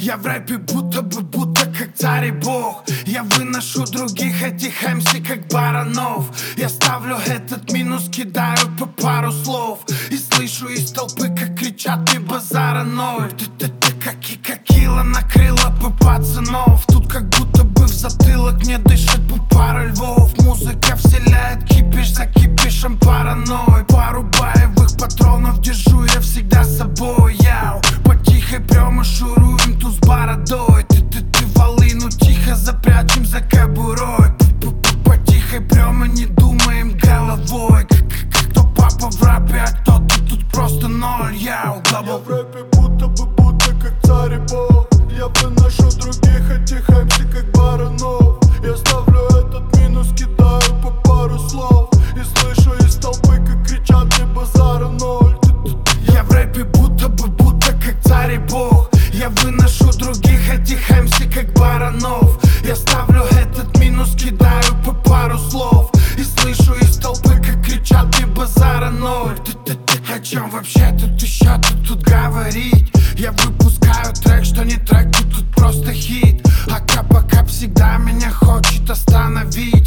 Я в рэпе будто как царь и бог. Я выношу других этих МС как баранов. Я ставлю этот минус, кидаю по пару слов. И слышу из толпы, как кричат: не базара ноль. Ты как кило накрыла бы пацанов. Тут как будто бы в затылок мне дышит по пару львов. Музыка вселяет кипиш за кипишем паранойи. Пару боевых патронов держу я всегда с собой. Яу, по тихой прямо шуруем тут с бородой. Ты волыну тихо запрячем за кобурой. По тихой прямо не думаем головой. Кто папа в рэпе, а кто-то тут просто ноль. Яу, я в рэпе будто как царь и бог. Я выношу других этих МС как баранов. Я ставлю этот минус, кидаю по пару слов. И слышу из толпы, как кричат: не базара ноль. Я в рэпе будто как царь и бог. Я выношу других этих МС как баранов. Я ставлю этот минус, кидаю по пару слов. И слышу из толпы, как кричат: не базара ноль. О чем вообще тут еще тут говорить? Я выпускаю трек, что не трек, тут просто хит. А Кап всегда меня хочет остановить.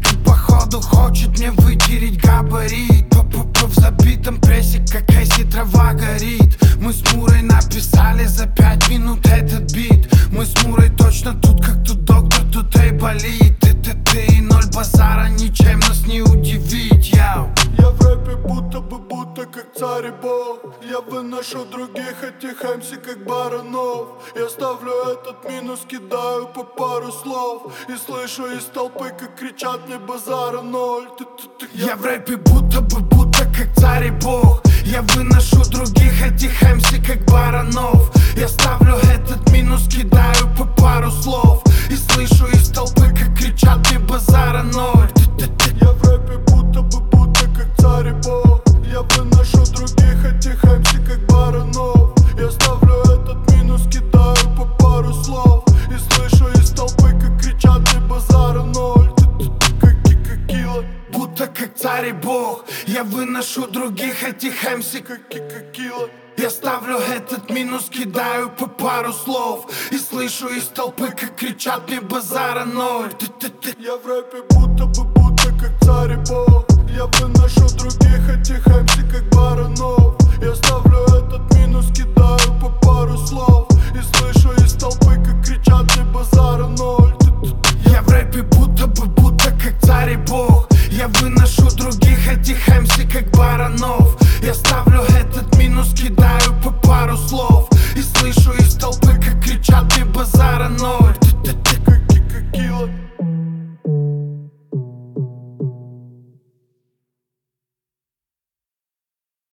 Походу хочет мне вытереть габарит. В забитом прессе, как Эсси, трава горит. Мы с Мурой написали за 5 минут этот бит. Мы с Мурой точно тут, как тут доктор, тут болит. Ты и ноль базара, ничем нас не удивить. Яу. Я в рэпе будто как царь и бог. Я выношу других этих МС как баранов. Я ставлю этот минус, кидаю по пару слов. И слышу из толпы, как кричат: не базара ноль. Я в рэпе будто как царь и бог. Я выношу других этих МС как баранов. Я ставлю этот минус, кидаю по пару слов. И слышу из толпы, как кричат: не базара ноль. Я в рэпе будто как царь и бог. Я выношу других этих МС как баранов. Я ставлю этот минус, кидаю по пару слов. И слышу из толпы, как кричат: не базара ноль. Как кило, будто как царь и бог. Я выношу других этих МС как кило. Я ставлю этот минус, кидаю по пару слов. И слышу из толпы, как кричат: не базара ноль. Я в рэпе будто как царь и бог. Я выношу других этих МС как баранов. Я ставлю этот минус, кидаю по пару слов.